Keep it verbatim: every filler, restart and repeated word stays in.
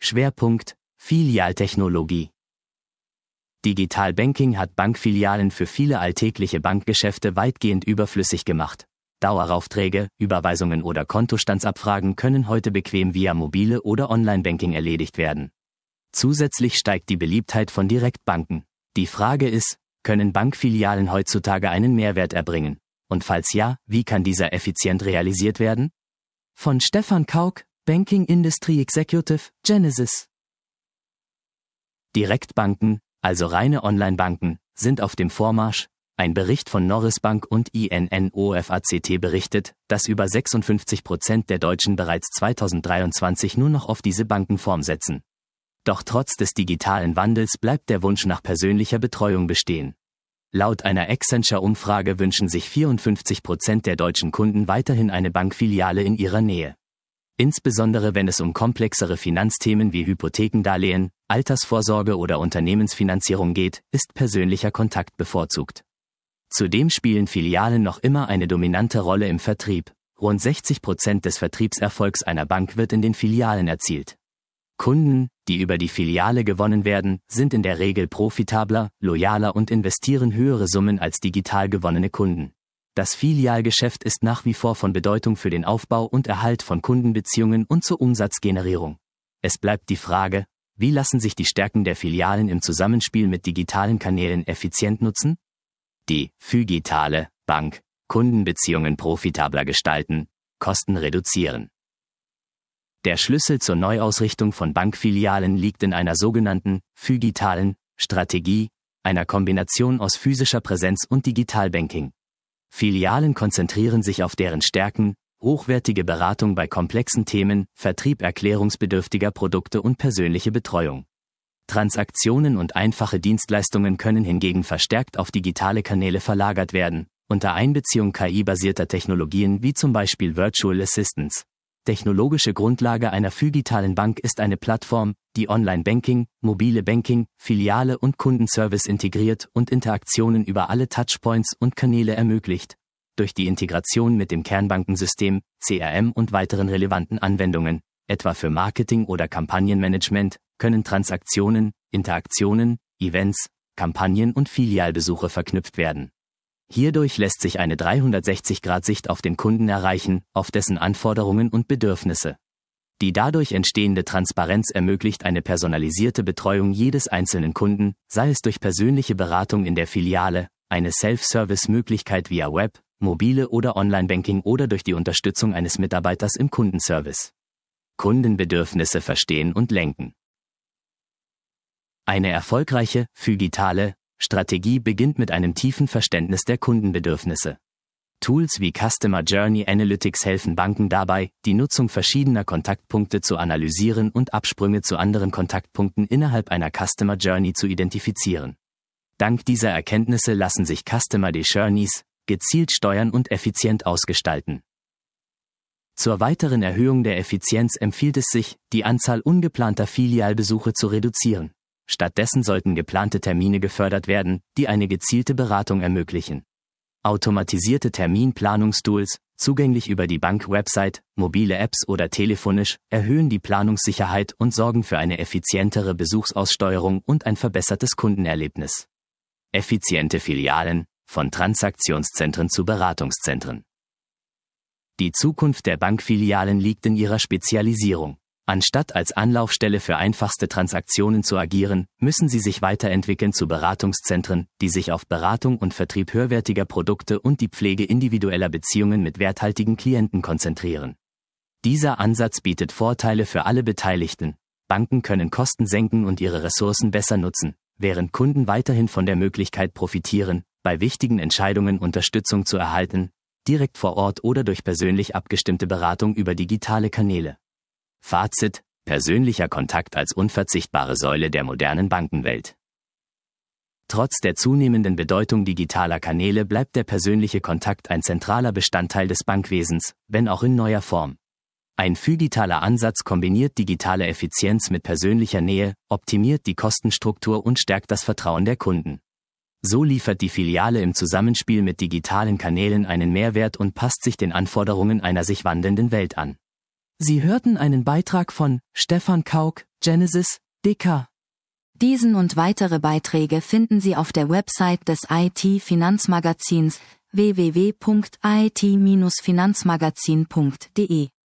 Schwerpunkt: Filialtechnologie. Digital Banking hat Bankfilialen für viele alltägliche Bankgeschäfte weitgehend überflüssig gemacht. Daueraufträge, Überweisungen oder Kontostandsabfragen können heute bequem via mobile oder Online-Banking erledigt werden. Zusätzlich steigt die Beliebtheit von Direktbanken. Die Frage ist, können Bankfilialen heutzutage einen Mehrwert erbringen? Und falls ja, wie kann dieser effizient realisiert werden? Von Stefan Kauk, Banking Industry Executive, Genesis. Direktbanken, also reine Online-Banken, sind auf dem Vormarsch. Ein Bericht von Norris Bank und I N N O F A C T berichtet, dass über sechsundfünfzig Prozent der Deutschen bereits zweitausenddreiundzwanzig nur noch auf diese Bankenform setzen. Doch trotz des digitalen Wandels bleibt der Wunsch nach persönlicher Betreuung bestehen. Laut einer Accenture-Umfrage wünschen sich vierundfünfzig Prozent der deutschen Kunden weiterhin eine Bankfiliale in ihrer Nähe. Insbesondere wenn es um komplexere Finanzthemen wie Hypothekendarlehen, Altersvorsorge oder Unternehmensfinanzierung geht, ist persönlicher Kontakt bevorzugt. Zudem spielen Filialen noch immer eine dominante Rolle im Vertrieb. Rund sechzig Prozent des Vertriebserfolgs einer Bank wird in den Filialen erzielt. Kunden, die über die Filiale gewonnen werden, sind in der Regel profitabler, loyaler und investieren höhere Summen als digital gewonnene Kunden. Das Filialgeschäft ist nach wie vor von Bedeutung für den Aufbau und Erhalt von Kundenbeziehungen und zur Umsatzgenerierung. Es bleibt die Frage, wie lassen sich die Stärken der Filialen im Zusammenspiel mit digitalen Kanälen effizient nutzen? Die Phygitale Bank, Kundenbeziehungen profitabler gestalten, Kosten reduzieren. Der Schlüssel zur Neuausrichtung von Bankfilialen liegt in einer sogenannten phygitalen Strategie, einer Kombination aus physischer Präsenz und Digitalbanking. Filialen konzentrieren sich auf deren Stärken, hochwertige Beratung bei komplexen Themen, Vertrieb erklärungsbedürftiger Produkte und persönliche Betreuung. Transaktionen und einfache Dienstleistungen können hingegen verstärkt auf digitale Kanäle verlagert werden, unter Einbeziehung K I-basierter Technologien wie zum Beispiel Virtual Assistants. Technologische Grundlage einer phygitalen Bank ist eine Plattform, die Online-Banking, mobile Banking, Filiale und Kundenservice integriert und Interaktionen über alle Touchpoints und Kanäle ermöglicht. Durch die Integration mit dem Kernbankensystem, C R M und weiteren relevanten Anwendungen, etwa für Marketing oder Kampagnenmanagement, können Transaktionen, Interaktionen, Events, Kampagnen und Filialbesuche verknüpft werden. Hierdurch lässt sich eine dreihundertsechzig Grad Sicht auf den Kunden erreichen, auf dessen Anforderungen und Bedürfnisse. Die dadurch entstehende Transparenz ermöglicht eine personalisierte Betreuung jedes einzelnen Kunden, sei es durch persönliche Beratung in der Filiale, eine Self-Service-Möglichkeit via Web, mobile oder Online-Banking oder durch die Unterstützung eines Mitarbeiters im Kundenservice. Kundenbedürfnisse verstehen und lenken. Eine erfolgreiche, phygitale Strategie beginnt mit einem tiefen Verständnis der Kundenbedürfnisse. Tools wie Customer Journey Analytics helfen Banken dabei, die Nutzung verschiedener Kontaktpunkte zu analysieren und Absprünge zu anderen Kontaktpunkten innerhalb einer Customer Journey zu identifizieren. Dank dieser Erkenntnisse lassen sich Customer Journeys gezielt steuern und effizient ausgestalten. Zur weiteren Erhöhung der Effizienz empfiehlt es sich, die Anzahl ungeplanter Filialbesuche zu reduzieren. Stattdessen sollten geplante Termine gefördert werden, die eine gezielte Beratung ermöglichen. Automatisierte Terminplanungstools, zugänglich über die Bank-Website, mobile Apps oder telefonisch, erhöhen die Planungssicherheit und sorgen für eine effizientere Besuchsaussteuerung und ein verbessertes Kundenerlebnis. Effiziente Filialen, von Transaktionszentren zu Beratungszentren. Die Zukunft der Bankfilialen liegt in ihrer Spezialisierung. Anstatt als Anlaufstelle für einfachste Transaktionen zu agieren, müssen sie sich weiterentwickeln zu Beratungszentren, die sich auf Beratung und Vertrieb höherwertiger Produkte und die Pflege individueller Beziehungen mit werthaltigen Klienten konzentrieren. Dieser Ansatz bietet Vorteile für alle Beteiligten. Banken können Kosten senken und ihre Ressourcen besser nutzen, während Kunden weiterhin von der Möglichkeit profitieren, bei wichtigen Entscheidungen Unterstützung zu erhalten, direkt vor Ort oder durch persönlich abgestimmte Beratung über digitale Kanäle. Fazit: persönlicher Kontakt als unverzichtbare Säule der modernen Bankenwelt. Trotz der zunehmenden Bedeutung digitaler Kanäle bleibt der persönliche Kontakt ein zentraler Bestandteil des Bankwesens, wenn auch in neuer Form. Ein phygitaler Ansatz kombiniert digitale Effizienz mit persönlicher Nähe, optimiert die Kostenstruktur und stärkt das Vertrauen der Kunden. So liefert die Filiale im Zusammenspiel mit digitalen Kanälen einen Mehrwert und passt sich den Anforderungen einer sich wandelnden Welt an. Sie hörten einen Beitrag von Stefan Kauk, Genesis, D K. Diesen und weitere Beiträge finden Sie auf der Website des I T-Finanzmagazins w w w punkt i t Bindestrich finanzmagazin punkt d e.